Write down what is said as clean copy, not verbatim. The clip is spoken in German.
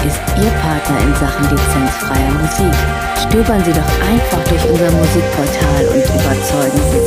ist Ihr Partner in Sachen lizenzfreier Musik. Stöbern Sie doch einfach durch unser Musikportal und überzeugen Sie